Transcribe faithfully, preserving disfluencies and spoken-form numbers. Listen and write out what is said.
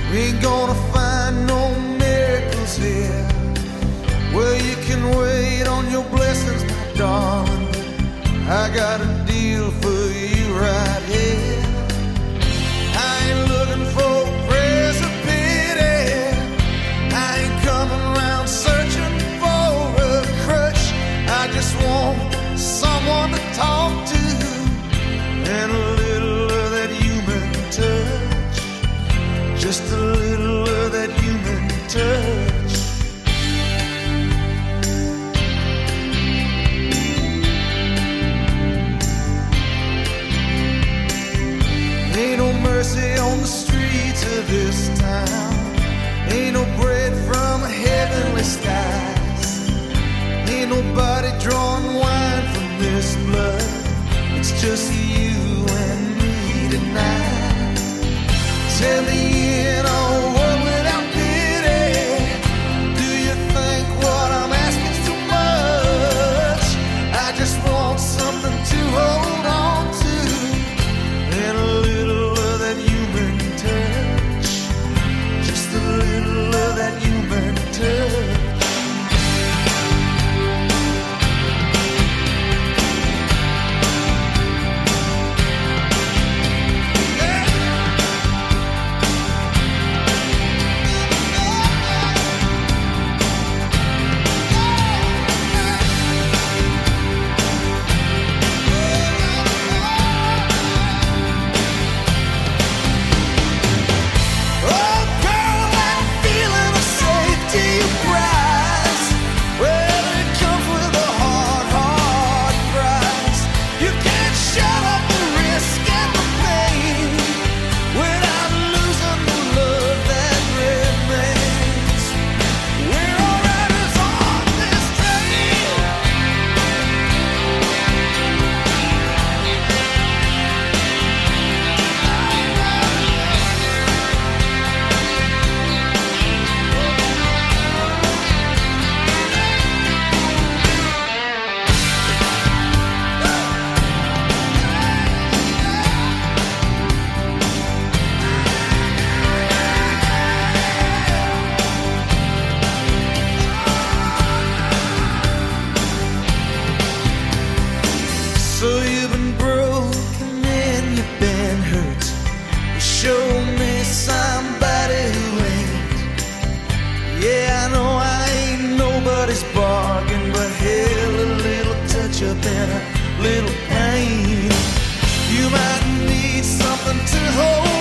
We ain't gonna find no miracles here. Well, you can wait on your blessings, my darling. I got a deal for you right here. I ain't looking for prayers or pity. I ain't coming around searching for a crutch. I just want someone to talk to and a little of that human touch. Just a little of that human touch. Ain't no mercy on the streets of this town. Ain't no bread from heavenly skies. Ain't nobody drawing wine from this blood. It's just you and me tonight. Tell me in a world without pity, do you think what I'm asking too much? I just want something to hold on to and a little of that human touch. Just a little of that human touch. So you've been broken and you've been hurt. You show me somebody who ain't. Yeah, I know I ain't nobody's bargain, but hell, a little touch up and a little pain. You might need something to hold